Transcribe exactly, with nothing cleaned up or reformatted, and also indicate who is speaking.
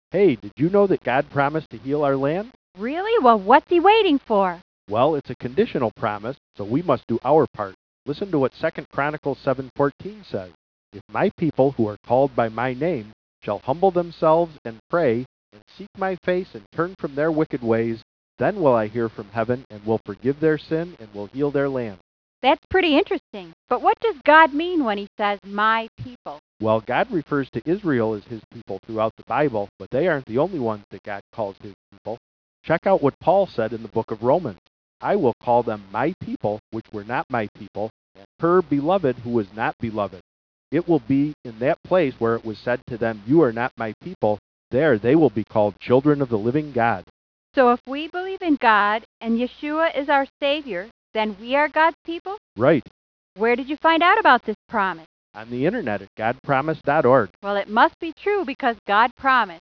Speaker 1: Hey, did you know that God promised to heal our land?
Speaker 2: Really? Well, what's he waiting for?
Speaker 1: Well, it's a conditional promise, so we must do our part. Listen to what Second Chronicles seven fourteen says. If my people who are called by my name shall humble themselves and pray and seek my face and turn from their wicked ways, then will I hear from heaven and will forgive their sin and will heal their land.
Speaker 2: That's pretty interesting. But what does God mean when he says, my people?
Speaker 1: Well, God refers to Israel as his people throughout the Bible, but they aren't the only ones that God calls his people. Check out what Paul said in the book of Romans. I will call them my people, which were not my people, and her beloved, who was not beloved. It will be in that place where it was said to them, you are not my people. There they will be called children of the living God.
Speaker 2: So if we believe in God and Yeshua is our Savior, then we are God's people?
Speaker 1: Right.
Speaker 2: Where did you find out about this promise?
Speaker 1: On the internet at god promise dot org.
Speaker 2: Well, it must be true because God promised.